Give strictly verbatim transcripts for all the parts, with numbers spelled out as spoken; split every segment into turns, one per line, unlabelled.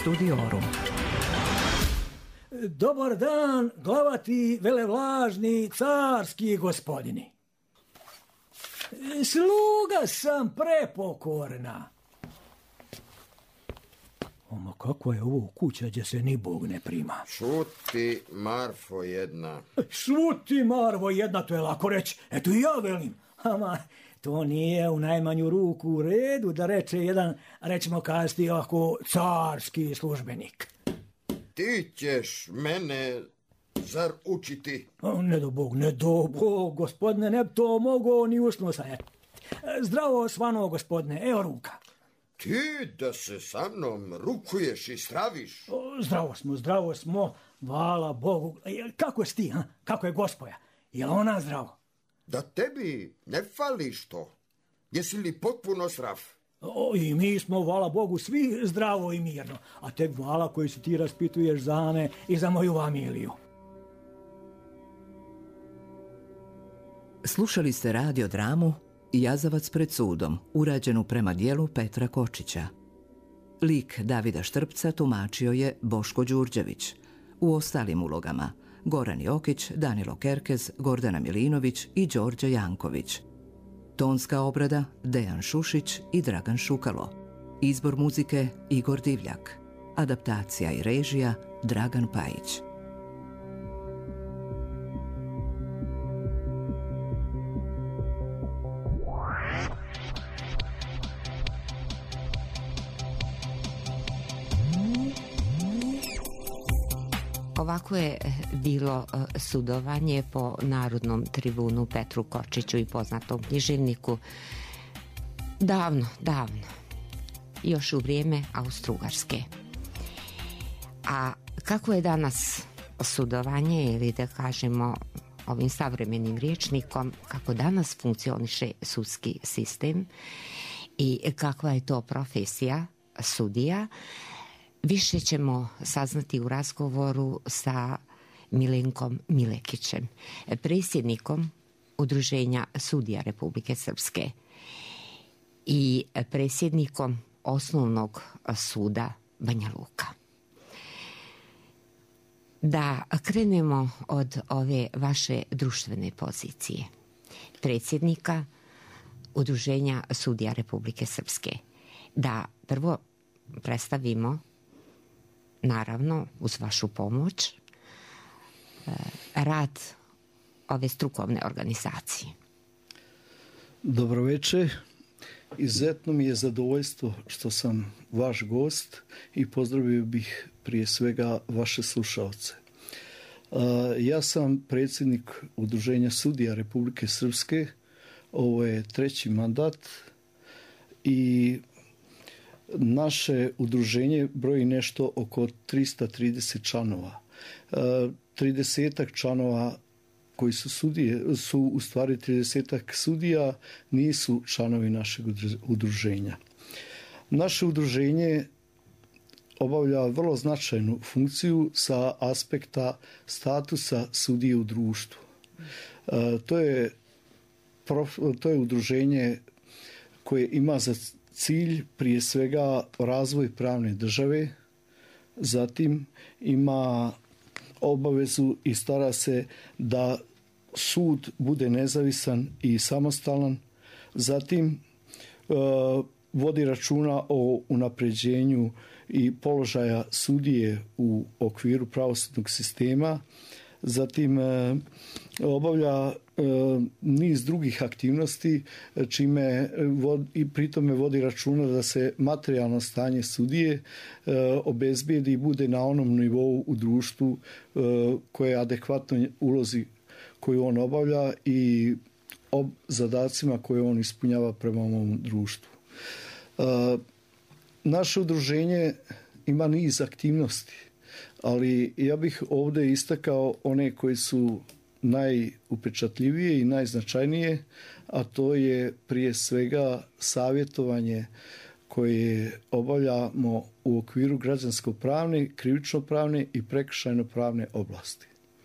studiorum.
Dobar dan, glavati, velevlažni, carski gospodini. Sluga sam prepokorna. Oma, kako je ovo kuća gdje se ni Bog ne prima?
Šuti, Marfo jedna.
Šuti, Marvo jedna, to je lako reći. Eto i ja velim. Ama, to nije u najmanju ruku u redu da reče jedan, rećemo kazati ovako, carski službenik.
Ti ćeš mene, zar učiti?
O, ne do Bog, ne do Bog, gospodine, ne bi to mogao ni usno sanjati. Zdravo svano, gospodine, evo ruka.
Ti da se sa mnom rukuješ i straviš?
O, zdravo smo, zdravo smo, hvala Bogu. Kako si ti, ha? Kako je gospoja? Je li ona zdravo?
Da tebi ne fali što? Jesi li potpuno zdrav?
O, i mi smo, hvala Bogu, svi zdravo i mirno. A tek hvala koji se ti raspituješ za me i za moju familiju.
Slušali ste radiodramu Jazavac pred sudom, urađenu prema dijelu Petra Kočića. Lik Davida Štrpca tumačio je Boško Đurđević. U ostalim ulogama Goran Jokić, Danilo Kerkez, Gordana Milinović i Đorđe Janković. Tonska obrada Dejan Šušić i Dragan Šukalo. Izbor muzike Igor Divljak. Adaptacija i režija Dragan Pajić.
Ovako je bilo sudovanje po narodnom tribunu Petru Kočiću i poznatom književniku davno, davno, još u vrijeme Austro-Ugarske. A kako je danas sudovanje, ili da kažemo ovim savremenim rječnikom, kako danas funkcioniše sudski sistem i kakva je to profesija sudija, više ćemo saznati u razgovoru sa Milenkom Milekićem, predsjednikom Udruženja sudija Republike Srpske i predsjednikom Osnovnog suda Banja Luka. Da krenemo od ove vaše društvene pozicije. Predsjednika Udruženja sudija Republike Srpske. Da prvo predstavimo, naravno uz vašu pomoć, rad ove strukovne organizacije.
Dobro večer. Izuzetno mi je zadovoljstvo što sam vaš gost i pozdravio bih prije svega vaše slušalce. Ja sam predsjednik Udruženja sudija Republike Srpske. Ovo je treći mandat i naše udruženje broji nešto oko tristo trideset članova. tridesetak članova koji su sudije, su u stvari tridesetak sudija, nisu članovi našeg udruženja. Naše udruženje obavlja vrlo značajnu funkciju sa aspekta statusa sudije u društvu. To je, to je udruženje koje ima za cilj prije svega razvoj pravne države, zatim ima obavezu i stara se da sud bude nezavisan i samostalan, zatim e, vodi računa o unapređenju i položaja sudije u okviru pravosudnog sistema, zatim e, obavlja e, niz drugih aktivnosti čime vod, i pritome vodi računa da se materijalno stanje sudije e, obezbijedi i bude na onom nivou u društvu e, koje je adekvatno ulozi koju on obavlja i ob zadacima koje on ispunjava prema ovom društvu. E, naše udruženje ima niz aktivnosti, ali ja bih ovdje istakao one koji su najupečatljivije i najznačajnije, a to je prije svega savjetovanje koje obavljamo u okviru građansko-pravne, krivično-pravne i prekršajno-pravne oblasti.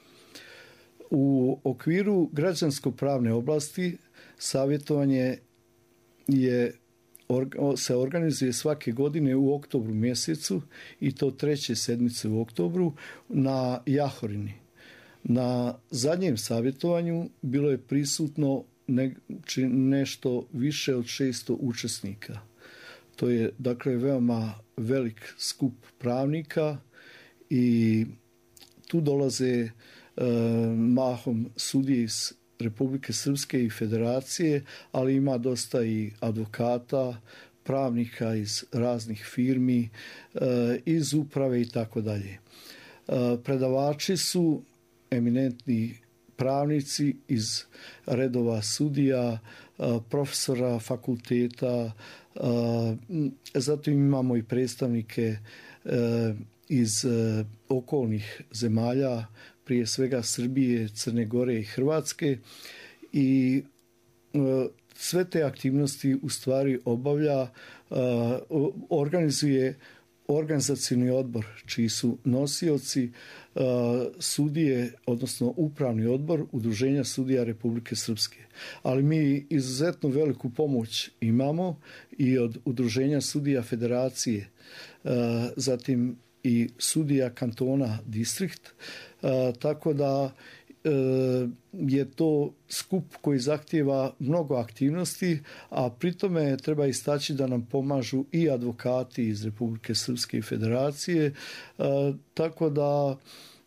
U okviru građansko-pravne oblasti savjetovanje je se organizuje svake godine u oktobru mjesecu i to treće sedmice u oktobru na Jahorini. Na zadnjem savjetovanju bilo je prisutno ne, či, nešto više od šesto učesnika. To je dakle veoma velik skup pravnika i tu dolaze e, mahom sudije iz Republike Srpske i Federacije, ali ima dosta i advokata, pravnika iz raznih firmi, e, iz uprave i tako dalje. Predavači su eminentni pravnici iz redova sudija, profesora fakulteta, zatim imamo i predstavnike iz okolnih zemalja, prije svega Srbije, Crne Gore i Hrvatske, i sve te aktivnosti u stvari obavlja, organizuje organizacioni odbor čiji su nosioci uh, sudije, odnosno upravni odbor Udruženja sudija Republike Srpske. Ali mi izuzetno veliku pomoć imamo i od Udruženja sudija Federacije, uh, zatim i sudija kantona Distrikt, uh, tako da je to skup koji zahtijeva mnogo aktivnosti, a pritome treba istaći da nam pomažu i advokati iz Republike Srpske i Federacije, tako da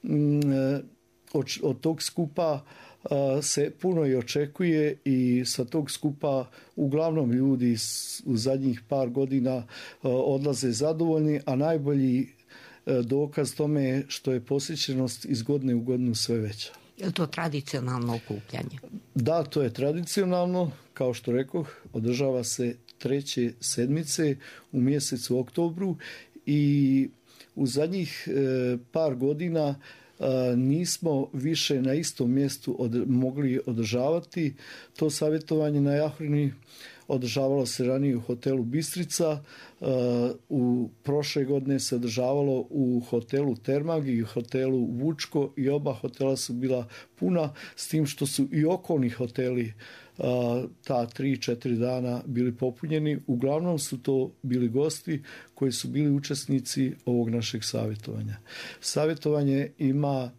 od tog skupa se puno i očekuje i sa tog skupa uglavnom ljudi u zadnjih par godina odlaze zadovoljni, a najbolji dokaz tome je što je posjećenost iz godine u godinu sve veća.
Je li to tradicionalno okupljanje?
Da, to je tradicionalno. Kao što rekoh, održava se treće sedmice u mjesecu oktobru i u zadnjih e, par godina e, nismo više na istom mjestu od, mogli održavati. To savjetovanje na Jahorini održavalo se ranije u hotelu Bistrica, u prošle godine se održavalo u hotelu Termag i u hotelu Vučko i oba hotela su bila puna, s tim što su i okolni hoteli ta tri, četiri dana bili popunjeni. Uglavnom su to bili gosti koji su bili učesnici ovog našeg savjetovanja. Savjetovanje ima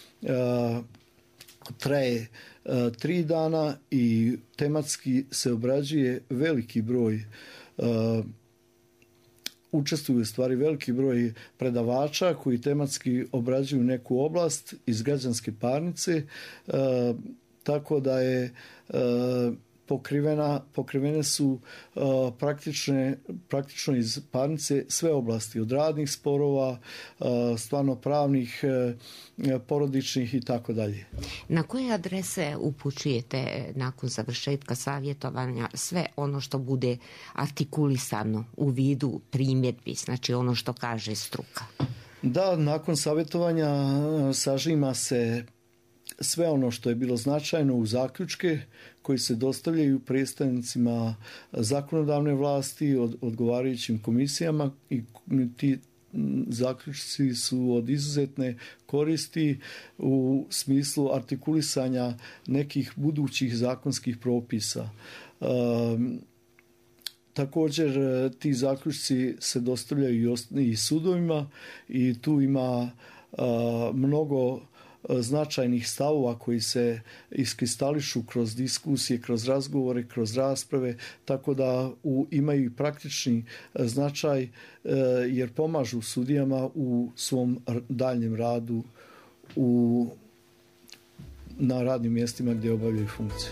traje tri dana i tematski se obrađuje veliki broj, učestvuju u stvari veliki broj predavača koji tematski obrađuju neku oblast iz građanske parnice, tako da je pokrivena, pokrivene su uh, praktične, praktično iz parnice sve oblasti, od radnih sporova, uh, stvarno pravnih, uh, porodičnih i tako dalje.
Na koje adrese upućujete nakon završetka savjetovanja sve ono što bude artikulisano u vidu primjedbi, znači ono što kaže struka?
Da, nakon savjetovanja sažima se sve ono što je bilo značajno u zaključke koji se dostavljaju predstavnicima zakonodavne vlasti, od, odgovarajućim komisijama, i ti zaključci su od izuzetne koristi u smislu artikulisanja nekih budućih zakonskih propisa. E, također ti zaključci se dostavljaju i sudovima i tu ima a, mnogo značajnih stavova koji se iskristališu kroz diskusije, kroz razgovore, kroz rasprave, tako da u, imaju i praktični značaj e, jer pomažu sudijama u svom daljnjem radu u, na radnim mjestima gdje obavljaju funkciju.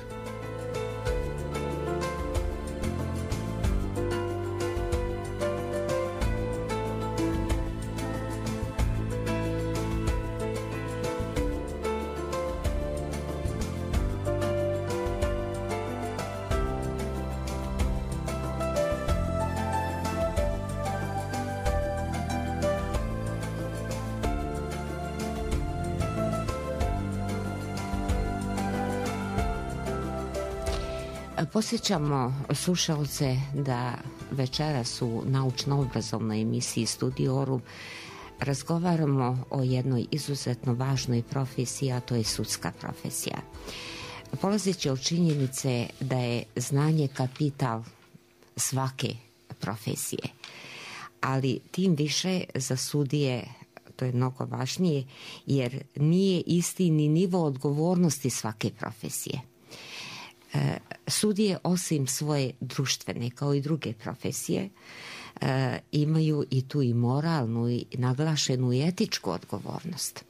Posjećamo slušalce da večeras u naučno-obrazovnoj emisiji Studiorum razgovaramo o jednoj izuzetno važnoj profesiji, a to je sudska profesija. Polazeći od činjenice da je znanje kapital svake profesije. Ali tim više za sudije to je mnogo važnije, jer nije isti ni nivo odgovornosti svake profesije. E, sudije, osim svoje društvene, kao i druge profesije, e, imaju i tu i moralnu i naglašenu i etičku odgovornost.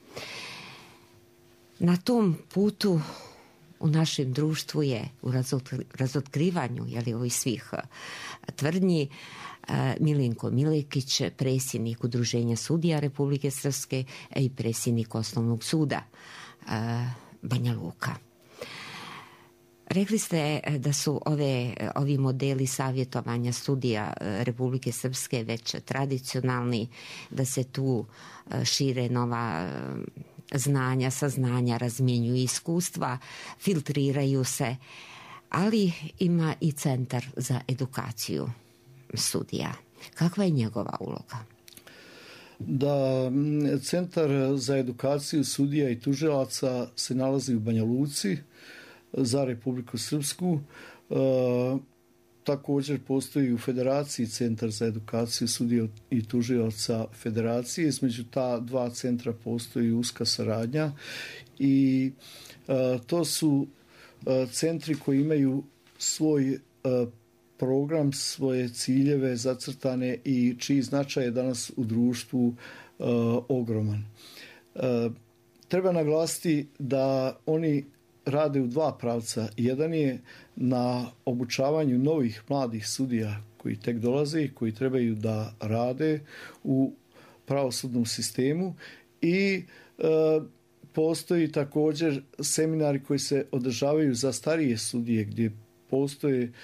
Na tom putu u našem društvu je u razotkrivanju jeli, ovih svih tvrdnji Milinko Milekić, predsjednik Udruženja sudija Republike Srpske i predsjednik Osnovnog suda Banja Luka. Rekli ste da su ove, ovi modeli savjetovanja sudija Republike Srpske već tradicionalni, da se tu šire nova znanja, saznanja, razmjenjuju iskustva, filtriraju se, ali ima i Centar za edukaciju sudija. Kakva je njegova uloga?
Da, Centar za edukaciju sudija i tužilaca se nalazi u Banja Luci za Republiku Srpsku. E, također postoji u Federaciji Centar za edukaciju sudija i tužilaca Federacije. Između ta dva centra postoji uska saradnja i e, to su e, centri koji imaju svoj e, program, svoje ciljeve zacrtane i čiji značaj je danas u društvu e, ogroman. E, treba naglasiti da oni rade u dva pravca. Jedan je na obučavanju novih mladih sudija koji tek dolaze i koji trebaju da rade u pravosudnom sistemu i e, postoji također seminari koji se održavaju za starije sudije gdje postoji e,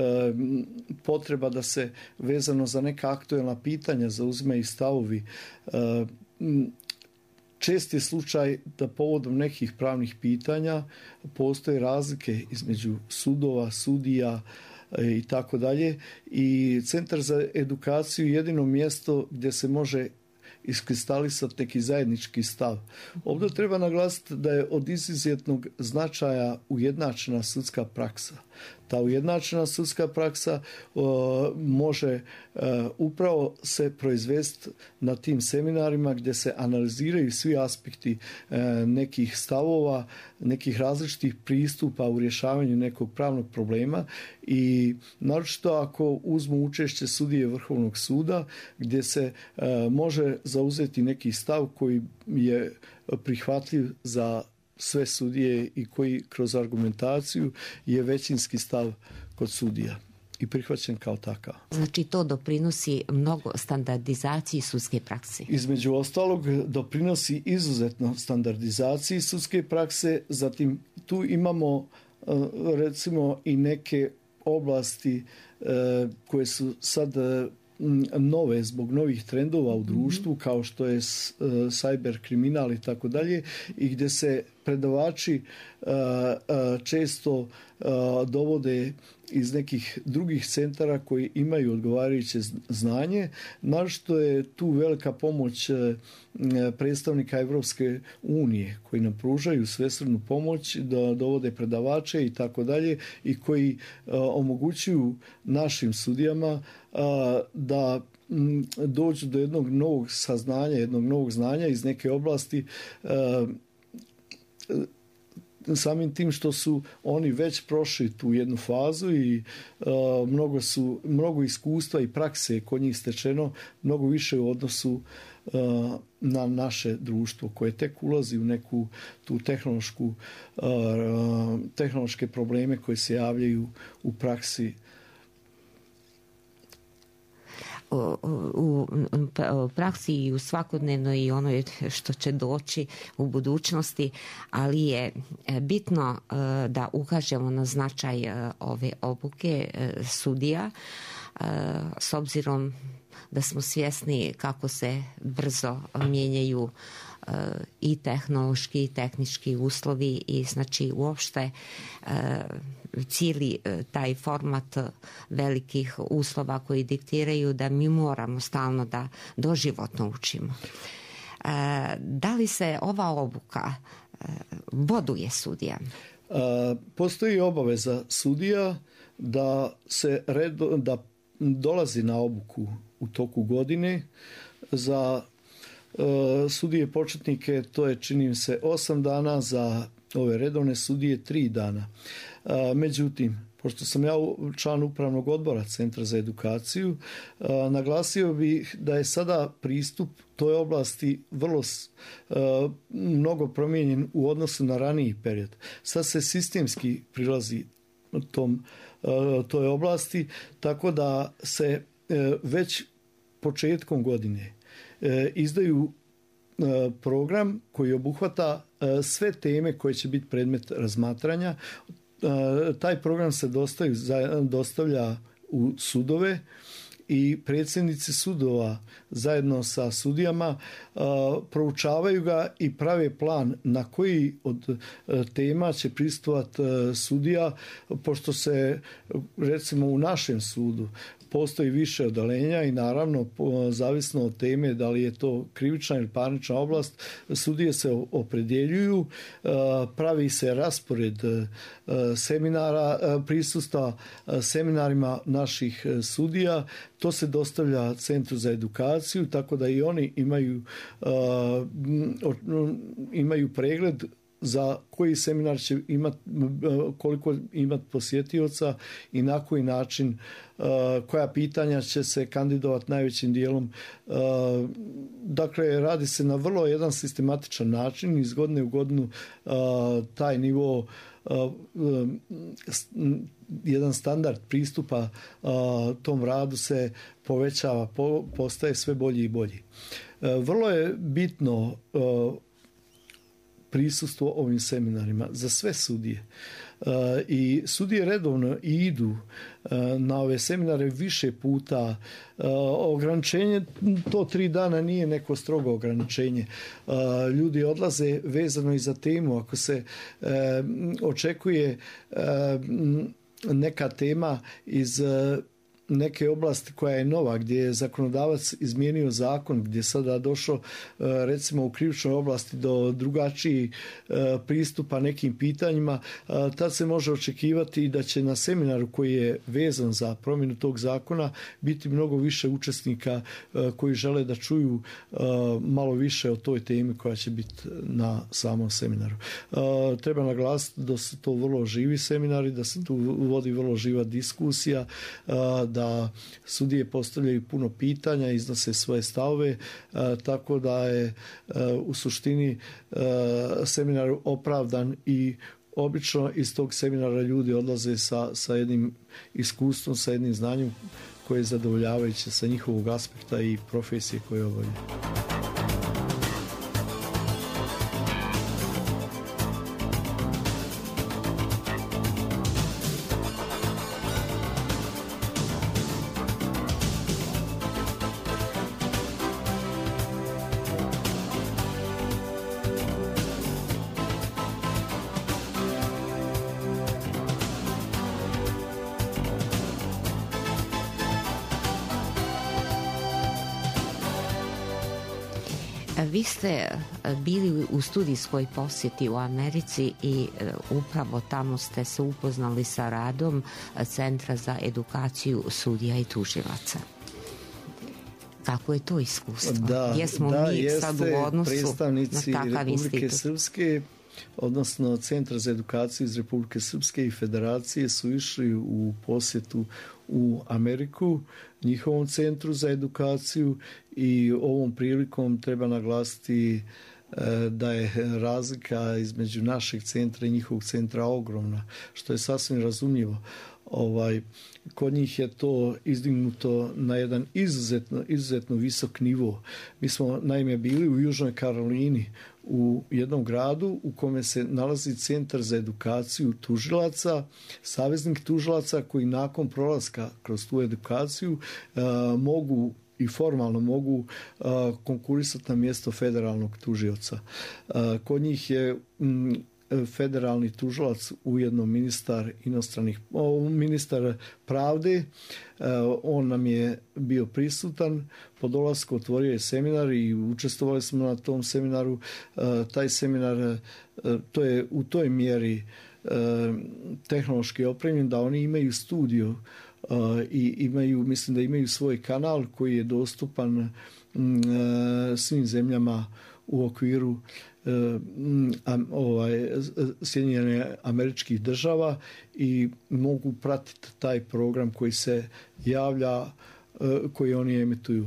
potreba da se vezano za neka aktuelna pitanja zauzimaju stavovi. E, čest je slučaj da povodom nekih pravnih pitanja postoje razlike između sudova, sudija e, i tako dalje. I Centar za edukaciju je jedino mjesto gdje se može iskristalisati neki zajednički stav. Ovdje treba naglasiti da je od izuzetnog značaja ujednačena sudska praksa. Ta ujednačena sudska praksa o, može o, upravo se proizvesti na tim seminarima gdje se analiziraju svi aspekti o, nekih stavova, nekih različitih pristupa u rješavanju nekog pravnog problema i naročito ako uzmu učešće sudije Vrhovnog suda gdje se o, može zauzeti neki stav koji je prihvatljiv za sve sudije i koji kroz argumentaciju je većinski stav kod sudija i prihvaćen kao takav.
Znači to doprinosi mnogo standardizaciji sudske prakse.
Između ostalog doprinosi izuzetno standardizaciji sudske prakse, zatim tu imamo recimo i neke oblasti koje su sad nove zbog novih trendova u društvu kao što je cyber kriminal i tako dalje i gdje se predavači često dovode iz nekih drugih centara koji imaju odgovarajuće znanje. Našto je tu velika pomoć predstavnika Evropske unije koji nam pružaju svesrdnu pomoć da dovode predavače i tako dalje i koji omogućuju našim sudijama da dođu do jednog novog saznanja, jednog novog znanja iz neke oblasti samim tim što su oni već prošli tu jednu fazu i uh, mnogo su mnogo iskustva i prakse kod njih stečeno mnogo više u odnosu uh, na naše društvo koje tek ulazi u neku tu tehnološku uh, tehnološke probleme koje se javljaju u praksi.
U, u, u praksi i u svakodnevnoj i ono što će doći u budućnosti, ali je bitno da ukažemo na značaj ove obuke sudija s obzirom da smo svjesni kako se brzo mijenjaju i tehnološki i tehnički uslovi i znači uopšte cijeli taj format velikih uslova koji diktiraju da mi moramo stalno da doživotno učimo. Da li se ova obuka boduje sudijama?
Postoji obaveza sudija da se redo, da dolazi na obuku u toku godine. Za sudije početnike to je, čini mi se, osam dana, za ove redovne sudije tri dana. Međutim, pošto sam ja član upravnog odbora Centra za edukaciju, naglasio bih da je sada pristup toj oblasti vrlo mnogo promijenjen u odnosu na raniji period. Sad se sistemski prilazi tom, toj oblasti, tako da se već početkom godine izdaju program koji obuhvata sve teme koje će biti predmet razmatranja. Taj program se dostavlja, dostavlja u sudove i predsjednici sudova zajedno sa sudijama proučavaju ga i prave plan na koji od tema će prisustvovati sudija, pošto se, recimo, u našem sudu postoji više odeljenja i naravno zavisno od teme da li je to krivična ili parnična oblast, sudije se opredjeljuju, pravi se raspored seminara, prisustva seminarima naših sudija, to se dostavlja Centru za edukaciju, tako da i oni imaju, imaju pregled za koji seminar će imati, koliko imati posjetioca i na koji način, koja pitanja će se kandidovati najvećim dijelom. Dakle, radi se na vrlo jedan sistematičan način, iz godine u godinu taj nivo, jedan standard pristupa tom radu se povećava, postaje sve bolji i bolji. Vrlo je bitno prisustvo ovim seminarima za sve sudije. I sudije redovno idu na ove seminare više puta. Ograničenje, to tri dana nije neko strogo ograničenje. Ljudi odlaze vezano i za temu. Ako se očekuje neka tema iz neke oblasti koja je nova, gdje je zakonodavac izmijenio zakon, gdje je sada došlo recimo u krivičnoj oblasti do drugačijih pristupa nekim pitanjima, tad se može očekivati da će na seminaru koji je vezan za promjenu tog zakona biti mnogo više učesnika koji žele da čuju malo više o toj temi koja će biti na samom seminaru. Treba naglasiti da su to vrlo živi seminari, da se tu vodi vrlo živa diskusija, da sudije postavljaju puno pitanja, iznose svoje stavove, tako da je u suštini seminar opravdan i obično iz tog seminara ljudi odlaze sa, sa jednim iskustvom, sa jednim znanjem koje je zadovoljavajuće sa njihovog aspekta i profesije koje obavljaju.
Vi ste bili u studijskoj posjeti u Americi i upravo tamo ste se upoznali sa radom Centra za edukaciju sudija i tužilaca. Kako je to iskustvo?
Da,
Gdje smo
da,
mi sad u odnosu
predstavnici
na takav
Republike
institut?
Srpske, odnosno Centra za edukaciju iz Republike Srpske i Federacije su išli u posjetu u Ameriku, njihovom Centru za edukaciju, i ovom prilikom treba naglasiti da je razlika između našeg centra i njihovog centra ogromna, što je sasvim razumljivo. Ovaj, kod njih je to izdignuto na jedan izuzetno, izuzetno visok nivo. Mi smo naime bili u Južnoj Karolini, u jednom gradu u kome se nalazi Centar za edukaciju tužilaca, saveznik tužilaca koji nakon prolaska kroz tu edukaciju uh, mogu i formalno mogu uh, konkurisati na mjesto federalnog tužioca. Uh, kod njih je um, federalni tužilac ujedno ministar inostranih, ministar pravde. On nam je bio prisutan. Po dolasku otvorio je seminar i učestvovali smo na tom seminaru. Taj seminar, to je u toj mjeri tehnološki opremljen da oni imaju studiju i imaju, mislim da imaju svoj kanal koji je dostupan svim zemljama u okviru ovaj, Sjedinjenih Američkih Država i mogu pratiti taj program koji se javlja, koji oni emituju.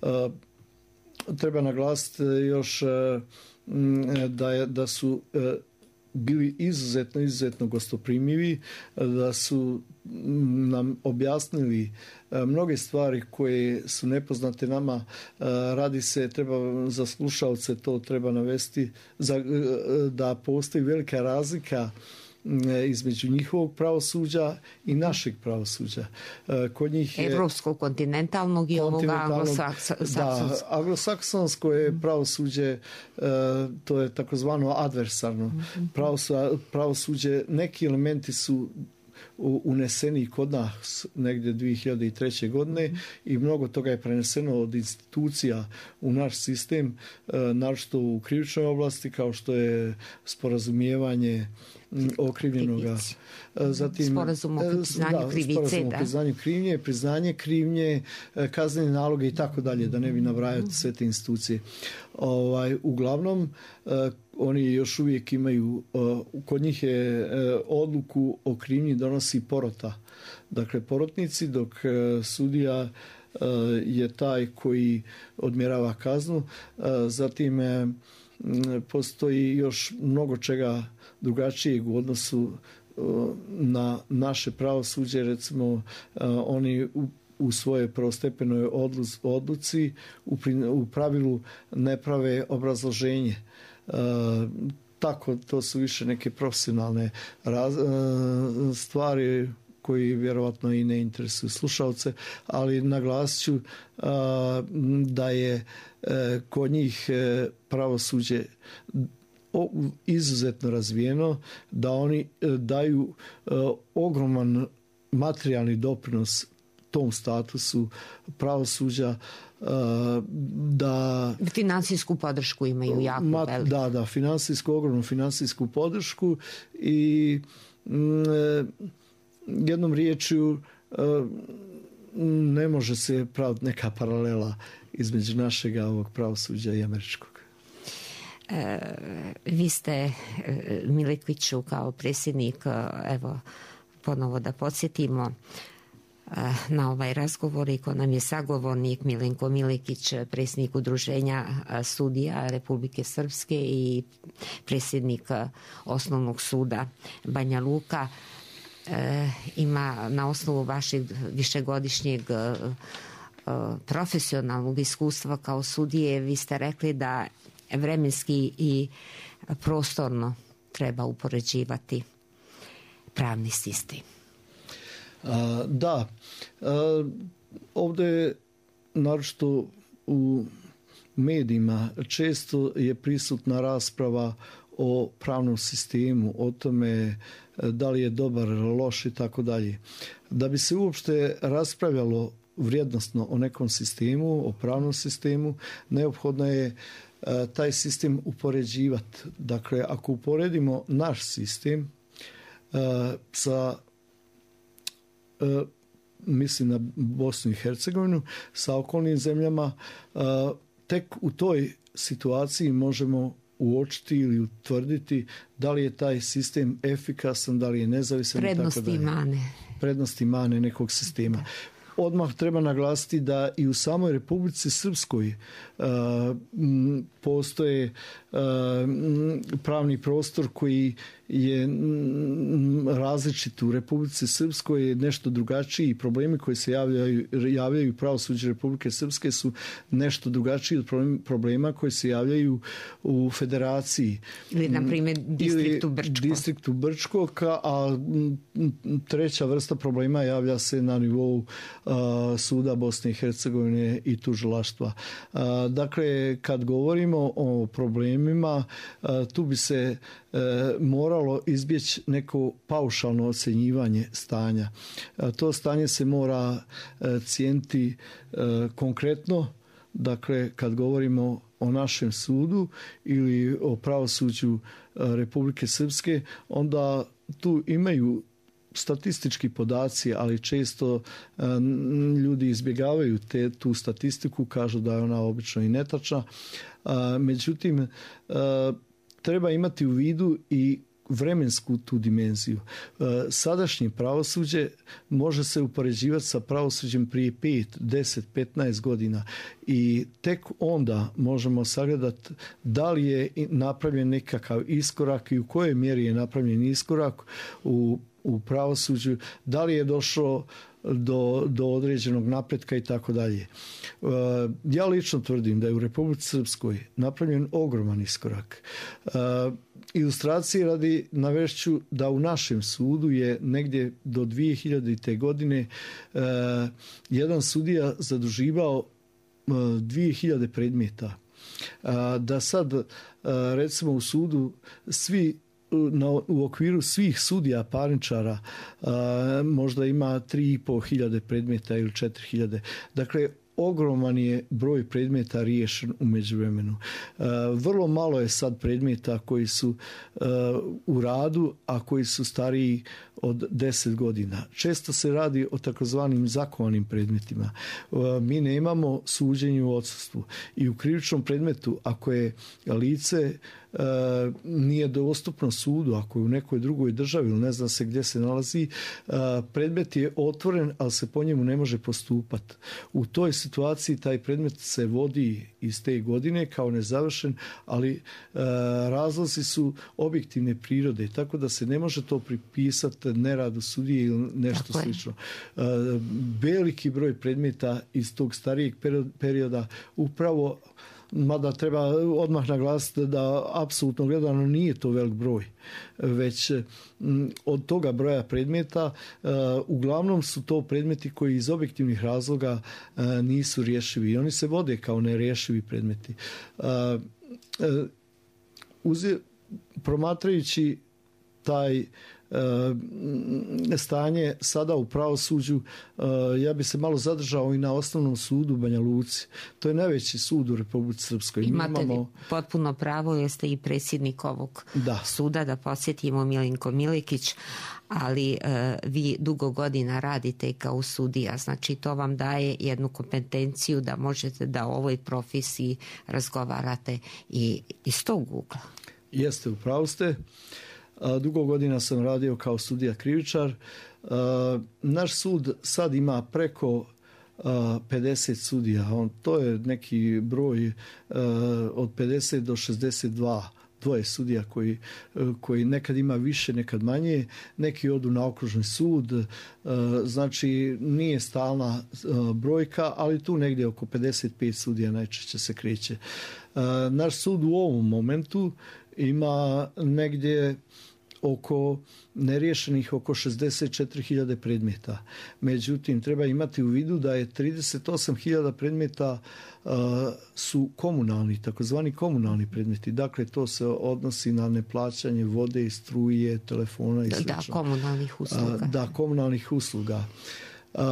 Treba naglasiti još da, je, da su bili izuzetno, izuzetno gostoprimivi, da su nam objasnili mnoge stvari koje su nepoznate nama. Radi se, treba za slušalce to treba navesti, za, da postoji velika razlika između njihovog pravosuđa i našeg pravosuđa. Kod njih je
evropskog, kontinentalnog i ovog anglosaksonskog.
Da, anglosaksonsko je pravosuđe, to je takozvano adversarno pravosuđe. Neki elementi su uneseni kod nas negdje dvije hiljade treće. godine i mnogo toga je preneseno od institucija u naš sistem, naročito u krivičnoj oblasti, kao što je sporazumijevanje okrivljenoga. Zatim,
sporazum o priznanju krivice,
sporazum o priznanju krivnje, priznanje krivnje, kaznene naloge i tako dalje, da ne bi nabrajao sve te institucije. Ovaj, uglavnom, oni još uvijek imaju, kod njih je odluku o krivnji donosi porota. Dakle, porotnici, dok sudija je taj koji odmjerava kaznu. Zatim postoji još mnogo čega drugačijeg u odnosu na naše pravosuđe. Recimo, oni u, u svojoj prvostepenoj odluci u, u pravilu ne prave obrazloženje. Tako, to su više neke profesionalne raz, stvari koji vjerovatno i ne interesuju slušalce, ali naglasit ću da je kod njih pravosuđe izuzetno razvijeno, da oni daju ogroman materijalni doprinos tom statusu pravosuđa, da
financijsku podršku imaju jako
mat,
veliku.
Da, da, financijsku, ogromnu financijsku podršku i mm, jednom riječju ne može se praviti neka paralela između našega ovog pravosuđa i američkog.
E, vi ste, Milekiću, kao predsjednik, evo, ponovo da podsjetimo na ovaj razgovor i ko nam je sagovornik Milenko Milekić, predsjednik Udruženja sudija Republike Srpske i predsjednik Osnovnog suda Banja Luka. E, ima na osnovu vašeg višegodišnjeg e, profesionalnog iskustva kao sudije, vi ste rekli da vremenski i prostorno treba upoređivati pravni sistem.
A, da, a, ovdje naročito u medijima često je prisutna rasprava o pravnom sistemu, o tome da li je dobar, loš i tako dalje. Da bi se uopšte raspravljalo vrijednosno o nekom sistemu, o pravnom sistemu, neophodno je a, taj sistem upoređivati. Dakle, ako uporedimo naš sistem a, sa a, mislim na Bosnu i Hercegovinu, sa okolnim zemljama, a, tek u toj situaciji možemo uočiti ili utvrditi da li je taj sistem efikasan, da li je nezavisan.
Prednosti i mane.
Prednosti i mane nekog sistema. Da. Odmah treba naglasiti da i u samoj Republici Srpskoj uh, m, postoje uh, m, pravni prostor koji je m, različit. U Republici Srpskoj je nešto drugačiji i problemi koji se javljaju, javljaju u pravosuđu Republike Srpske su nešto drugačiji od problema koji se javljaju u Federaciji.
Ili, na primjer, distriktu Brčko.
Distriktu Brčko, a treća vrsta problema javlja se na nivou suda Bosne i Hercegovine i tužilaštva. Dakle, kad govorimo o problemima, tu bi se moralo izbjeći neko paušalno ocjenjivanje stanja. To stanje se mora cijeniti konkretno. Dakle, kad govorimo o našem sudu ili o pravosuđu Republike Srpske, onda tu imaju statistički podaci, ali često ljudi izbjegavaju te, tu statistiku, kažu da je ona obično i netačna. Međutim, treba imati u vidu i vremensku tu dimenziju. Sadašnje pravosuđe može se upoređivati sa pravosuđem prije pet, deset, petnaest godina i tek onda možemo sagledati da li je napravljen nekakav iskorak i u kojoj mjeri je napravljen iskorak u, u pravosuđu, da li je došlo do, do određenog napretka i tako dalje. Ja lično tvrdim da je u Republici Srpskoj napravljen ogroman iskorak. Ilustracije radi navešću da u našem sudu je negdje do dvije hiljadite. godine uh, jedan sudija zaduživao uh, dvije hiljade predmeta. Uh, da sad uh, recimo u sudu svi Na, u okviru svih sudija parničara a, možda ima tri i pol hiljade predmeta ili četiri hiljade. Dakle, ogroman je broj predmeta riješen u međuvremenu. E, vrlo malo je sad predmeta koji su e, u radu, a koji su stariji od deset godina. Često se radi o takozvanim zakovanim predmetima. E, mi nemamo suđenje u odsustvu. I u krivičnom predmetu, ako je lice e, nije dostupno sudu, ako je u nekoj drugoj državi ili ne zna se gdje se nalazi, e, predmet je otvoren, ali se po njemu ne može postupati. U toj situaciji taj predmet se vodi iz te godine kao nezavršen, ali e, razlozi su objektivne prirode, tako da se ne može to pripisati neradu sudije ili nešto tako slično. E, veliki broj predmeta iz tog starijeg perioda upravo, mada treba odmah naglasiti da apsolutno gledano nije to velik broj, već m, od toga broja predmeta e, uglavnom su to predmeti koji iz objektivnih razloga e, nisu rješivi i oni se vode kao nerješivi predmeti. E, e, uze, promatrajući taj stanje sada u pravosuđu, ja bi se malo zadržao i na osnovnom sudu u Banja Luci. To je najveći sud u Republici Srpskoj.
Imate imamo... potpuno pravo, jeste i predsjednik ovog da. suda, da posjetimo Milinko Milikić, ali e, vi dugo godina radite kao sudija, znači to vam daje jednu kompetenciju da možete da o ovoj profesiji razgovarate i iz tog ugla.
Jeste, upravo ste. Dugo godina sam radio kao sudija krivičar. Naš sud sad ima preko pedeset sudija. On, to je neki broj od pedeset do šezdeset dva. Dvoje sudija koji, koji nekad ima više, nekad manje. Neki odu na okružni sud. Znači nije stalna brojka, ali tu negdje oko pedeset pet sudija najčešće se kreće. Naš sud u ovom momentu ima negdje oko neriješenih oko šezdeset četiri hiljade predmeta. Međutim, treba imati u vidu da je trideset osam hiljada predmeta uh, su komunalni, takozvani komunalni predmeti. Dakle, to se odnosi na neplaćanje vode i struje, telefona i sl.
Da, komunalnih usluga.
Uh, da, komunalnih usluga. Uh,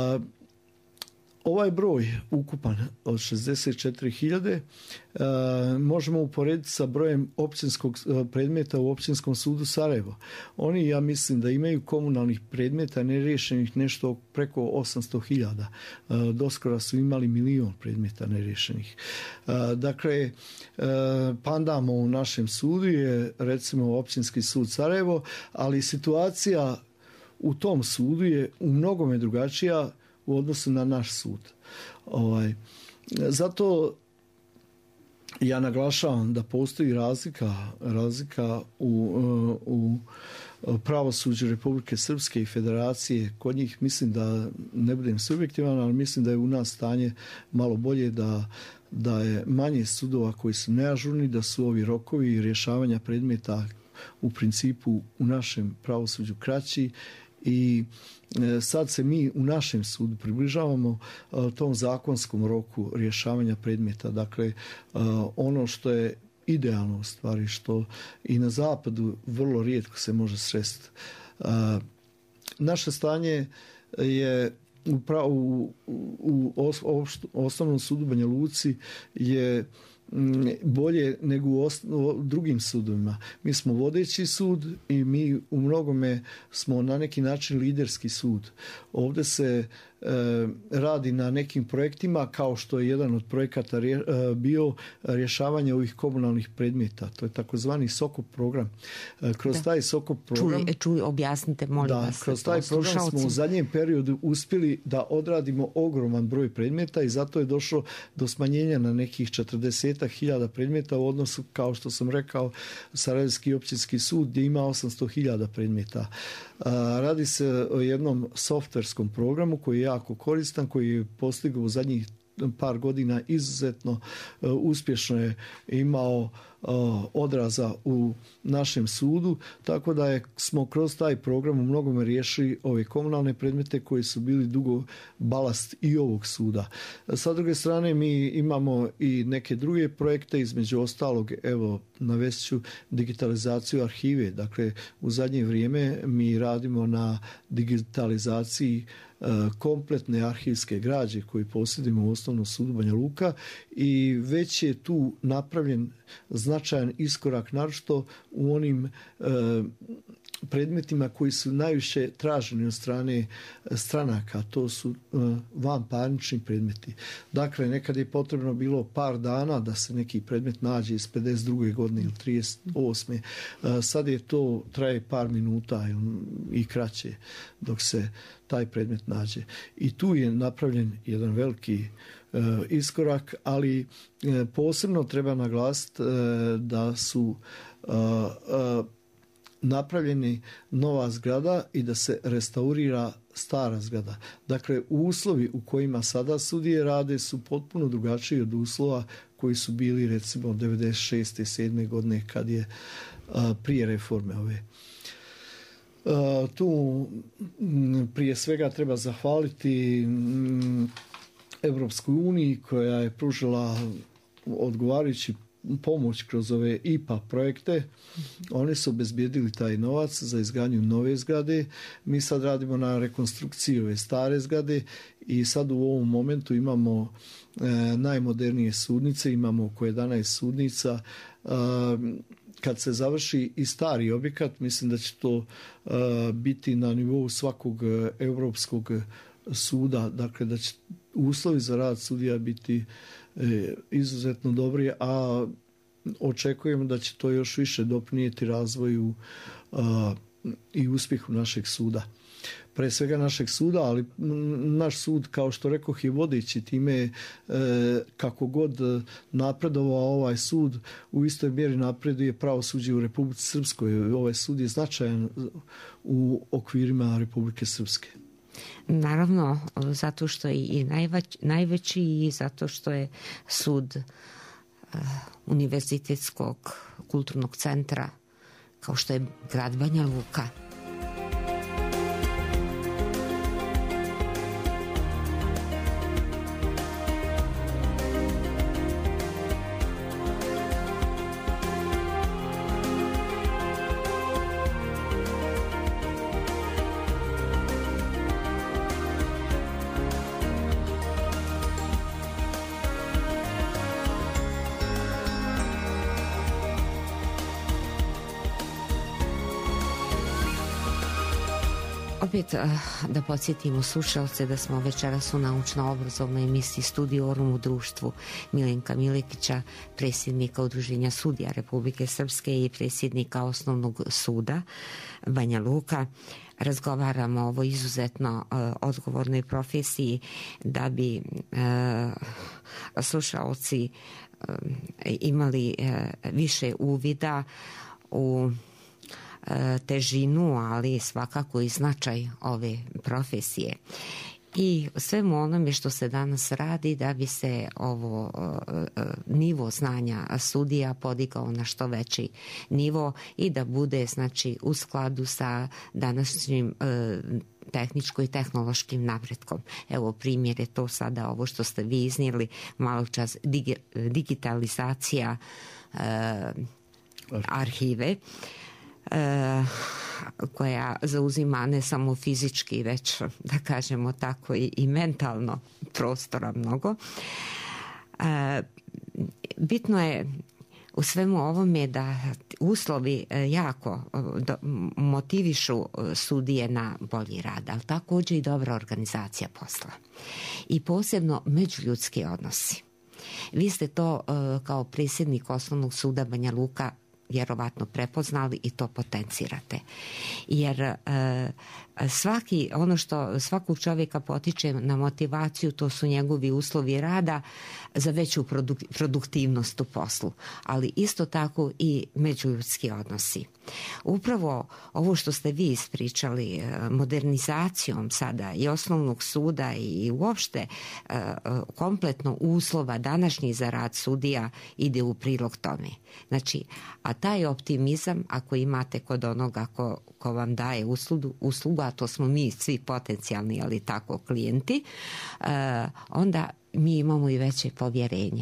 Ovaj broj ukupan od šezdeset četiri hiljade e, možemo uporediti sa brojem općinskog predmeta u Općinskom sudu Sarajevo. Oni, ja mislim, da imaju komunalnih predmeta neriješenih nešto preko osamsto hiljada. E, doskora su imali milion predmeta neriješenih. E, dakle, e, pandamo u našem sudu je recimo Općinski sud Sarajevo, ali situacija u tom sudu je u mnogome drugačija u odnosu na naš sud. Ovaj, zato ja naglašavam da postoji razlika, razlika u, u pravosuđu Republike Srpske i Federacije. Kod njih mislim da, ne budem subjektivan, ali mislim da je u nas stanje malo bolje, da, da je manje sudova koji su neažurni, da su ovi rokovi rješavanja predmeta u principu u našem pravosuđu kraći. I sad se mi u našem sudu približavamo tom zakonskom roku rješavanja predmeta. Dakle, ono što je idealno u stvari, što i na zapadu vrlo rijetko se može sresti. Naše stanje je u, u, u osnovnom sudu Banja Luci je bolje nego u, u drugim sudovima. Mi smo vodeći sud i mi u mnogome smo na neki način liderski sud. Ovdje se e, radi na nekim projektima kao što je jedan od projekata rje, e, bio rješavanje ovih komunalnih predmeta. To je takozvani SOKOP program. E, kroz da. taj SOKOP program...
Čuj, čuj, objasnite, molim
da,
vas.
Kroz taj program smo u zadnjem periodu uspjeli da odradimo ogroman broj predmeta i zato je došlo do smanjenja na nekih četrdeset hiljada predmeta u odnosu, kao što sam rekao, Sarajevski općinski sud gdje ima osamsto hiljada predmeta. A, radi se o jednom softverskom programu koji je jako koristan, koji je postigao u zadnjih par godina izuzetno uh, uspješno je imao uh, odraza u našem sudu, tako da je, smo kroz taj program u mnogome riješili ove komunalne predmete koji su bili dugo balast i ovog suda. Sa druge strane mi imamo i neke druge projekte, između ostalog, evo, navest ću digitalizaciju arhive. Dakle, u zadnje vrijeme mi radimo na digitalizaciji kompletne arhivske građe koje posjedimo u Osnovnom sudu Banja Luka i već je tu napravljen značajan iskorak, naročito u onim e, predmetima koji su najviše traženi od strane stranaka, to su uh, vanparnični predmeti. Dakle, nekad je potrebno bilo par dana da se neki predmet nađe iz pedeset druge godine ili trideset osme. Uh, sad je to, traje par minuta i kraće dok se taj predmet nađe. I tu je napravljen jedan veliki uh, iskorak, ali uh, posebno treba naglasiti uh, da su uh, uh, napravljeni nova zgrada i da se restaurira stara zgrada. Dakle, uslovi u kojima sada sudije rade su potpuno drugačiji od uslova koji su bili recimo devedeset šeste sedme godine kad je a, prije reforme ove. A, tu m, prije svega treba zahvaliti m, Europskoj uniji koja je pružila odgovarajući pomoć kroz ove I P A projekte. Oni su obezbijedili taj novac za izgradnju nove zgrade. Mi sad radimo na rekonstrukciji ove stare zgrade i sad u ovom momentu imamo e, najmodernije sudnice, imamo oko jedanaest sudnica. E, kad se završi i stari objekat, mislim da će to e, biti na nivou svakog europskog suda, dakle da će uslovi za rad sudija biti izuzetno dobri, a očekujemo da će to još više doprinijeti razvoju a, i uspjehu našeg suda. Pre svega našeg suda, ali naš sud, kao što rekoh, je vodeći time e, kako god napredovao ovaj sud, u istoj mjeri napreduje pravosuđe u Republici Srpskoj. Ovaj sud je značajan u okvirima Republike Srpske.
Naravno, zato što je i najveć, najveći i zato što je sud uh, Univerzitetskog kulturnog centra, kao što je grad Banja Luka. Opet da podsjetimo slušalce da smo večeras u naučno-obrazovnoj emisiji Studiorum u društvu Milenka Milekića, predsjednika Udruženja sudija Republike Srpske i predsjednika Osnovnog suda Banja Luka. Razgovaramo o ovoj izuzetno uh, odgovornoj profesiji da bi uh, slušalci uh, imali uh, više uvida u težinu, ali svakako i značaj ove profesije. I svemu onome što se danas radi da bi se ovo nivo znanja sudija podigao na što veći nivo i da bude, znači, u skladu sa današnjim tehničko i tehnološkim napretkom. Evo, primjer je to sada ovo što ste vi iznijeli malo čas, digi, digitalizacija uh, arhive. E, koja zauzima ne samo fizički, već, da kažemo tako, i, i mentalno prostora mnogo. E, bitno je u svemu ovome da uslovi jako motivišu sudije na bolji rad, ali također i dobra organizacija posla. I posebno međuljudski odnosi. Vi ste to kao predsjednik Osnovnog suda Banja Luka vjerovatno prepoznali i to potencirate. Jer svaki, ono što svakog čovjeka potiče na motivaciju, to su njegovi uslovi rada za veću produktivnost u poslu, ali isto tako i međuljudski odnosi. Upravo ovo što ste vi ispričali, modernizacijom sada i Osnovnog suda i uopšte kompletno uslova današnjih za rad sudija ide u prilog tome. Znači, a taj optimizam ako imate kod onoga ko, ko vam daje uslugu, uslugu, a to smo mi svi potencijalni, ali tako klijenti, onda mi imamo i veće povjerenje.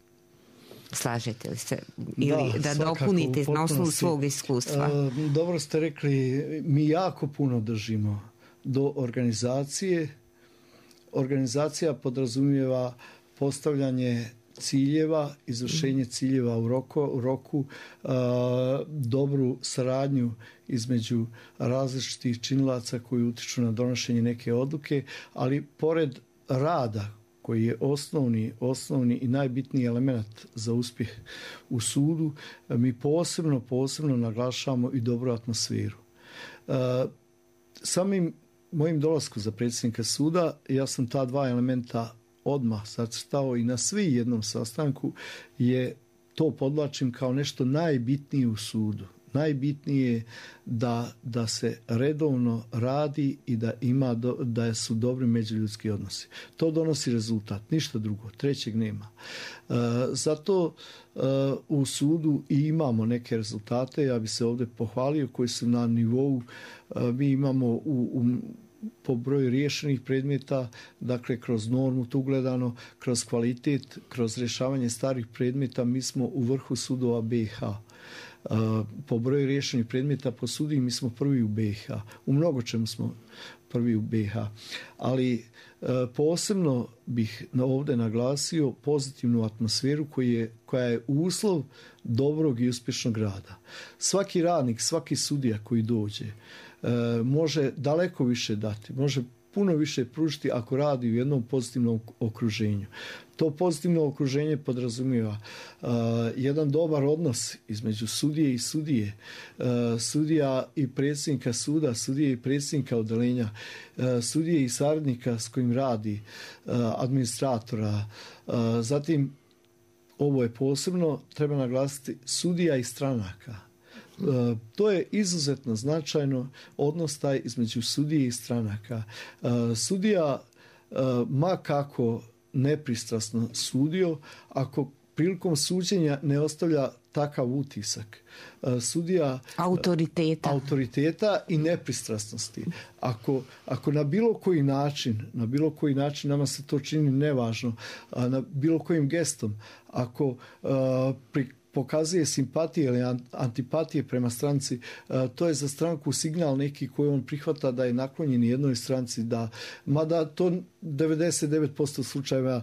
Slažete li se? Ili da, da dopunite na osnovu svog iskustva?
E, dobro ste rekli, mi jako puno držimo do organizacije. Organizacija podrazumijeva postavljanje ciljeva, izvršenje ciljeva u roku, u roku a, dobru saradnju između različitih činilaca koji utiču na donošenje neke odluke, ali pored rada koji je osnovni, osnovni i najbitniji element za uspjeh u sudu, mi posebno, posebno naglašavamo i dobru atmosferu. E, samim mojim dolaskom za predsjednika suda, ja sam ta dva elementa odmah zacrtao i na svi jednom sastanku je to podvlačim kao nešto najbitnije u sudu. Najbitnije je da, da se redovno radi i da, ima do, da su dobri međuljudski odnosi. To donosi rezultat, ništa drugo, trećeg nema. E, zato e, u sudu i imamo neke rezultate, ja bi se ovdje pohvalio, koji su na nivou, e, mi imamo u, u po broju riješenih predmeta, dakle kroz normu tu gledano, kroz kvalitet, kroz rješavanje starih predmeta, mi smo u vrhu sudova B i H. Po broju riješenih predmeta po sudi mi smo prvi u B i H. U mnogo čemu smo prvi u B i H. Ali posebno bih ovdje naglasio pozitivnu atmosferu koji je, koja je uslov dobrog i uspješnog rada. Svaki radnik, svaki sudija koji dođe može daleko više dati, može puno više pružiti ako radi u jednom pozitivnom okruženju. To pozitivno okruženje podrazumijeva uh, jedan dobar odnos između sudije i sudije, uh, sudija i predsjednika suda, sudije i predsjednika odeljenja, uh, sudije i savjetnika s kojim radi, uh, administratora. Uh, zatim, ovo je posebno, treba naglasiti, sudija i stranaka. Uh, to je izuzetno značajno odnos taj između sudije i stranaka. Uh, sudija, uh, ma kako nepristrasno sudio, ako prilikom suđenja ne ostavlja takav utisak. Uh, sudija
autoriteta.
autoriteta i nepristrasnosti. Ako, ako na bilo koji način, na bilo koji način nama se to čini nevažno, a na bilo kojim gestom, ako uh, pri pokazuje simpatije ili antipatije prema stranci, to je za stranku signal neki koji on prihvata da je naklonjen jednoj stranci, da, mada to devedeset devet posto slučajeva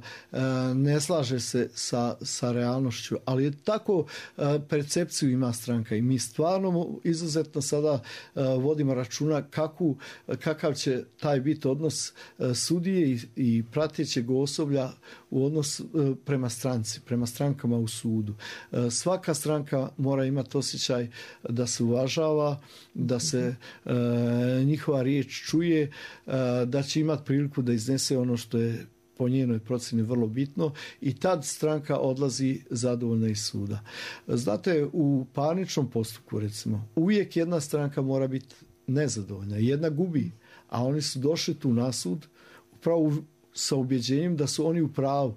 ne slaže se sa, sa realnošću, ali je tako percepciju ima stranka i mi stvarno izuzetno sada vodimo računa kakvu, kakav će taj biti odnos sudije i, i pratećeg osoblja u odnosu prema stranci, prema strankama u sudu. Svaka stranka mora imati osjećaj da se uvažava, da se e, njihova riječ čuje, e, da će imati priliku da iznese ono što je po njenoj procjeni vrlo bitno i tad stranka odlazi zadovoljna iz suda. Znate, u parničnom postupku recimo, uvijek jedna stranka mora biti nezadovoljna, jedna gubi, a oni su došli tu na sud upravo sa ubjeđenjem da su oni u pravu.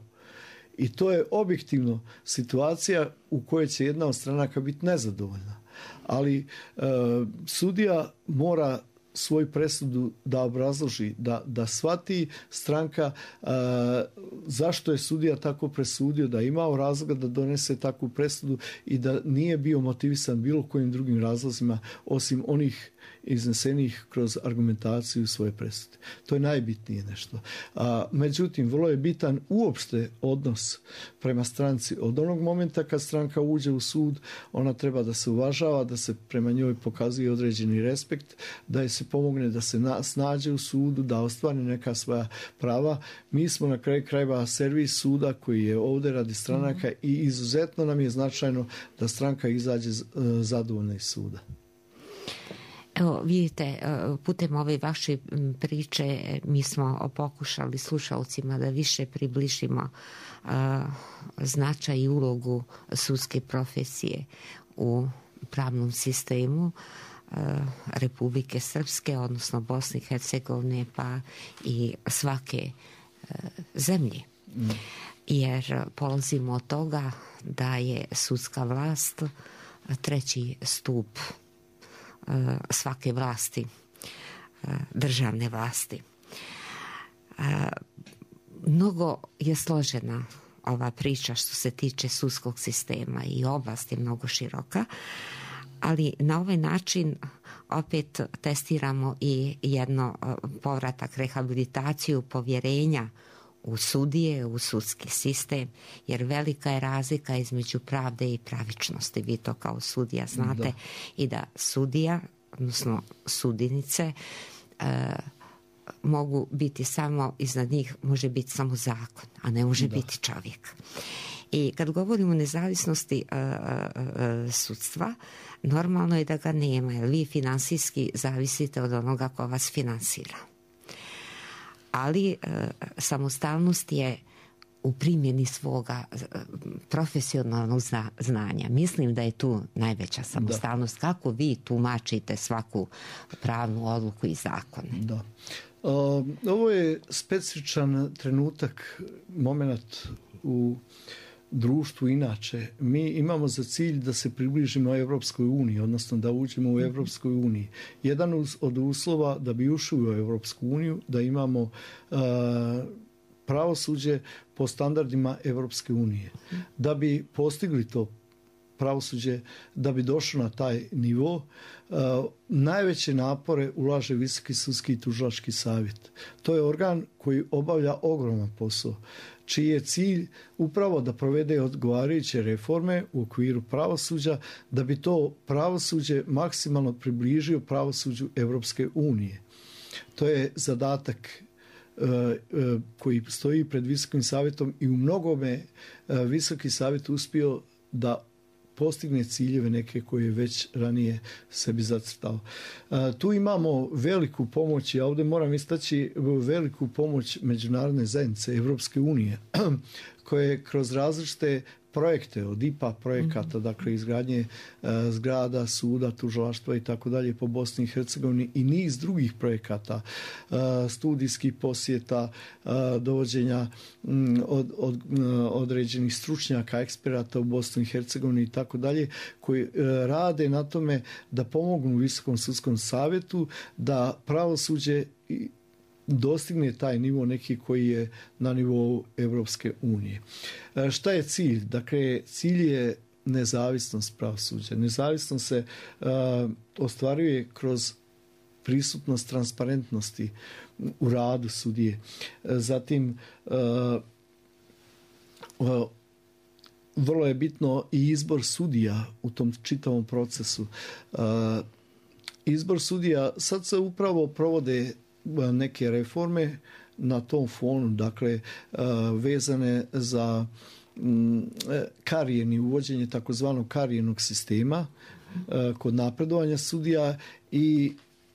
I to je objektivno situacija u kojoj će jedna od stranaka biti nezadovoljna. Ali e, sudija mora svoju presudu da obrazloži, da, da shvati stranka a, zašto je sudija tako presudio, da je imao razloga da donese takvu presudu i da nije bio motivisan bilo kojim drugim razlozima osim onih iznesenih kroz argumentaciju svoje presude. To je najbitnije nešto. A, međutim, vrlo je bitan uopšte odnos prema stranci. Od onog momenta kad stranka uđe u sud, ona treba da se uvažava, da se prema njoj pokazuje određeni respekt, da je se pomogne da se na, snađe u sudu, da ostvari neka svoja prava. Mi smo na kraju krajeva servis suda koji je ovdje radi stranaka i izuzetno nam je značajno da stranka izađe zadovoljna iz suda.
Evo, vidite, putem ove vaše priče mi smo pokušali slušalcima da više približimo uh, značaj i ulogu sudske profesije u pravnom sistemu uh, Republike Srpske, odnosno Bosne i Hercegovine, pa i svake uh, zemlje. Mm. Jer polazimo od toga da je sudska vlast treći stup svake vlasti, državne vlasti. Mnogo je složena ova priča što se tiče sudskog sistema i oblast je mnogo široka, ali na ovaj način opet testiramo i jedno povratak, rehabilitaciju povjerenja u sudije, u sudski sistem, jer velika je razlika između pravde i pravičnosti. Vi to kao sudija znate. Da. I da sudija, odnosno sudinice, e, mogu biti samo, iznad njih može biti samo zakon, a ne može da. biti čovjek. I kad govorimo o nezavisnosti e, e, sudstva, normalno je da ga nema, jer vi finansijski zavisite od onoga ko vas finansira. Ali e, samostalnost je u primjeni svoga profesionalnog zna, znanja. Mislim da je tu najveća samostalnost. Da. Kako vi tumačite svaku pravnu odluku i zakone?
Da. Uh, ovo je specifičan trenutak, moment u društvu inače. Mi imamo za cilj da se približimo Evropskoj uniji, odnosno da uđemo u Evropskoj uniji. Jedan od uslova da bi ušli u Evropsku uniju, da imamo uh, pravosuđe po standardima Evropske unije. Da bi postigli to pravosuđe, da bi došlo na taj nivo, uh, najveće napore ulaže Visoki sudski i tužilački savjet. To je organ koji obavlja ogroman posao, čiji je cilj upravo da provede odgovarajuće reforme u okviru pravosuđa, da bi to pravosuđe maksimalno približio pravosuđu Evropske unije. To je zadatak koji stoji pred Visokim savjetom i u mnogome Visoki savjet uspio da postigne ciljeve neke koje je već ranije sebi zacrtao. Tu imamo veliku pomoć, ja ovdje moram istaći veliku pomoć međunarodne zajednice Evropske unije, koje kroz različite projekte, od I P A projekata, dakle izgradnje e, zgrada, suda, tužilaštva i tako dalje po Bosni i Hercegovini i niz drugih projekata, e, studijskih posjeta, e, dovođenja m, od, od m, određenih stručnjaka, eksperata u Bosni i Hercegovini i tako dalje, koji e, rade na tome da pomognu Visokom sudskom savjetu da pravosuđe i dostigne taj nivo neki koji je na nivou Evropske unije. E, šta je cilj? Dakle, cilj je nezavisnost pravosuđa. Nezavisnost se uh, ostvaruje kroz prisutnost transparentnosti u radu sudije. Zatim, uh, uh, vrlo je bitno i izbor sudija u tom čitavom procesu. Uh, izbor sudija, sad se upravo provode neke reforme na tom fonu, dakle vezane za karijeni, uvođenje takozvanog karijernog sistema kod napredovanja sudija i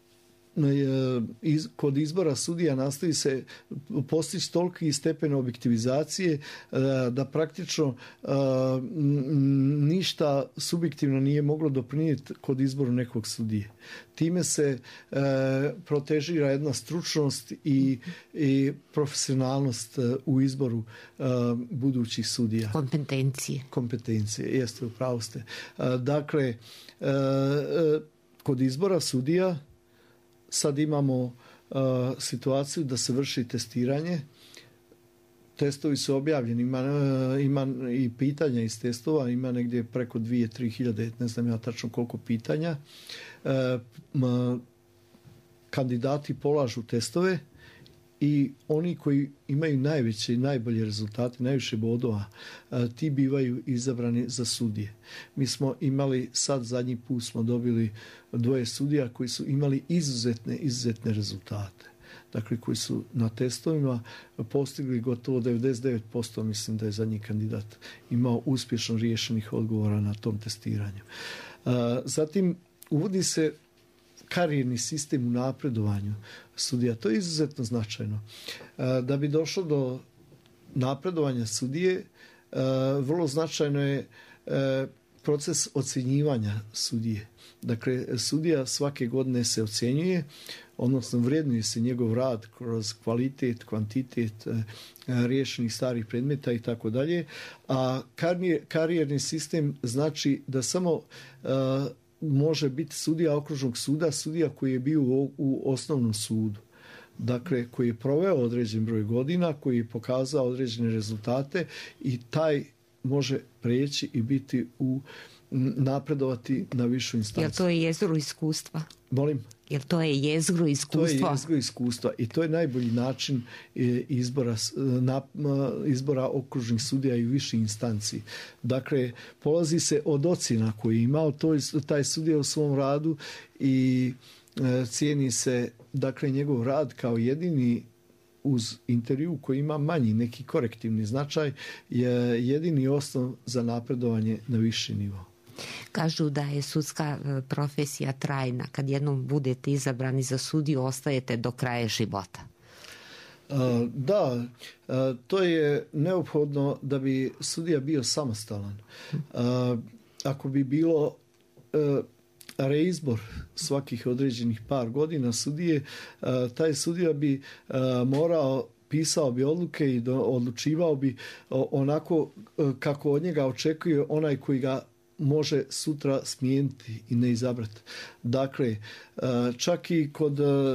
iz, kod izbora sudija nastoji se postići toliki stepen objektivizacije da praktično ništa subjektivno nije moglo doprinijeti kod izboru nekog sudije. Time se protežira jedna stručnost i, i profesionalnost u izboru budućih sudija.
Kompetencije.
Kompetencije, jeste, u pravu ste. Dakle, kod izbora sudija sad imamo uh, situaciju da se vrši testiranje. Testovi su objavljeni, ima, ima i pitanja iz testova, ima negdje preko dvije do tri hiljade, ne znam ja tačno koliko pitanja. Uh, kandidati polažu testove i oni koji imaju najveće i najbolje rezultate, najviše bodova, ti bivaju izabrani za sudije. Mi smo imali, sad zadnji put smo dobili dvoje sudija koji su imali izuzetne, izuzetne rezultate. Dakle, koji su na testovima postigli gotovo devedeset devet posto, mislim da je zadnji kandidat imao uspješno riješenih odgovora na tom testiranju. Zatim, uvodi se karijerni sistem u napredovanju sudija. To je izuzetno značajno. Da bi došlo do napredovanja sudije, vrlo značajno je proces ocjenjivanja sudije. Dakle, sudija svake godine se ocjenjuje, odnosno vrednuje se njegov rad kroz kvalitet, kvantitet riješenih starih predmeta i tako dalje. A karijerni sistem znači da samo može biti sudija okružnog suda, sudija koji je bio u, u osnovnom sudu. Dakle, koji je proveo određen broj godina, koji je pokazao određene rezultate i taj može preći i biti u napredovati na višu instanciju.
Jel to je jezgro iskustva?
Molim?
Jel to je jezgro iskustva?
To je jezgro iskustva i to je najbolji način izbora, izbora okružnih sudija i viših instanciji. Dakle, polazi se od ocjena koje je imao to, taj sudija u svom radu i cijeni se, dakle, njegov rad kao jedini, uz intervju koji ima manji neki korektivni značaj, je jedini osnov za napredovanje na viši nivo.
Kažu da je sudska profesija trajna. Kad jednom budete izabrani za sudiju, ostajete do kraja života.
Da, to je neophodno da bi sudija bio samostalan. Ako bi bilo reizbor svakih određenih par godina sudije, taj sudija bi morao, pisao bi odluke i odlučivao bi onako kako od njega očekuje onaj koji ga može sutra smijeniti i ne izabrati. Dakle, čak i kod,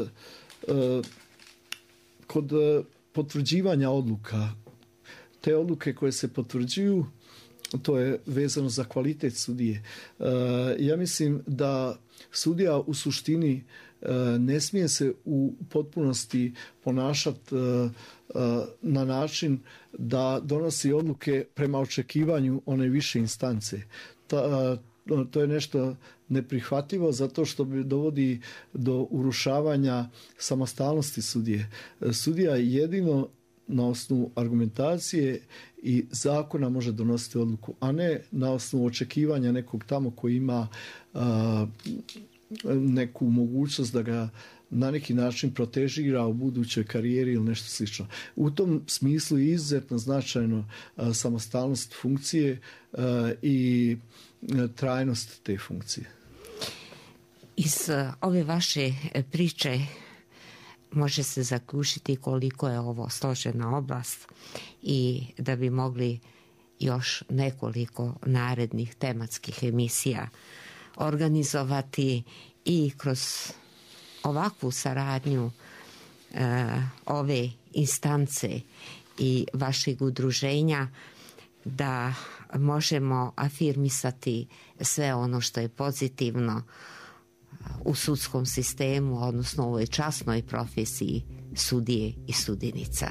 kod potvrđivanja odluka, te odluke koje se potvrđuju, to je vezano za kvalitet sudije. Ja mislim da sudija u suštini ne smije se u potpunosti ponašati na način da donosi odluke prema očekivanju one više instance. Ta, to je nešto neprihvatljivo zato što bi dovodi do urušavanja samostalnosti sudije. Sudija jedino na osnovu argumentacije i zakona može donositi odluku, a ne na osnovu očekivanja nekog tamo koji ima a, neku mogućnost da ga na neki način protežira u budućoj karijeri ili nešto slično. U tom smislu je izuzetno značajno a, samostalnost funkcije a, i a, trajnost te funkcije.
Iz ove vaše priče može se zaključiti koliko je ovo složena oblast i da bi mogli još nekoliko narednih tematskih emisija organizovati i kroz ovakvu saradnju e, ove instance i vašeg udruženja da možemo afirmisati sve ono što je pozitivno u sudskom sistemu, odnosno u ovoj časnoj profesiji sudije i sudjenica.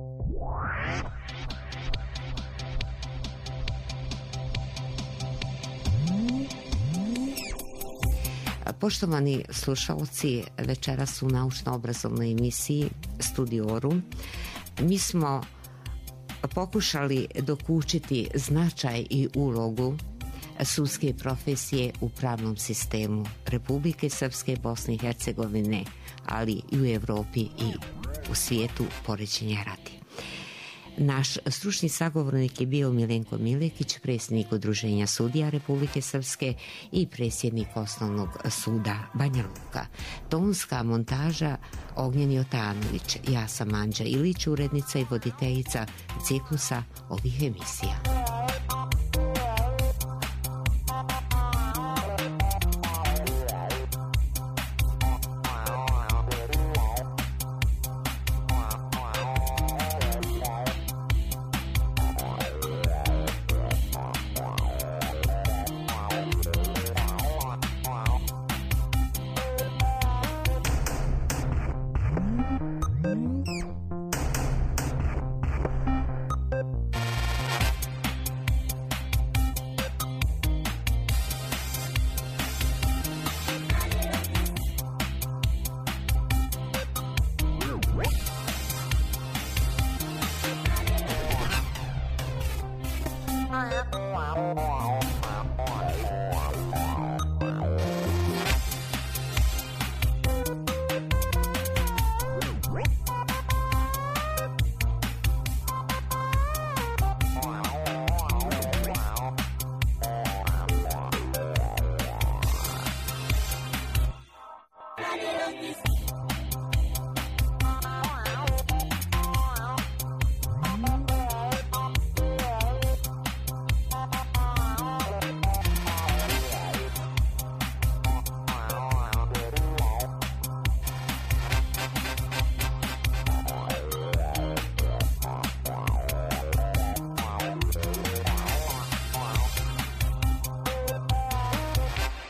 Poštovani slušalci, večeras u naučno-obrazovnoj emisiji Studiorum mi smo pokušali dokučiti značaj i ulogu sudske profesije u pravnom sistemu Republike Srpske, Bosne i Hercegovine, ali i u Europi i u svijetu poređenja radi. Naš stručni sagovornik je bio Milenko Milekić, predsjednik Udruženja sudija Republike Srpske i predsjednik Osnovnog suda Banja Luka. Tonska montaža Ognjen Jotanović. Ja sam Anđa Ilić, urednica i voditeljica ciklusa ovih emisija.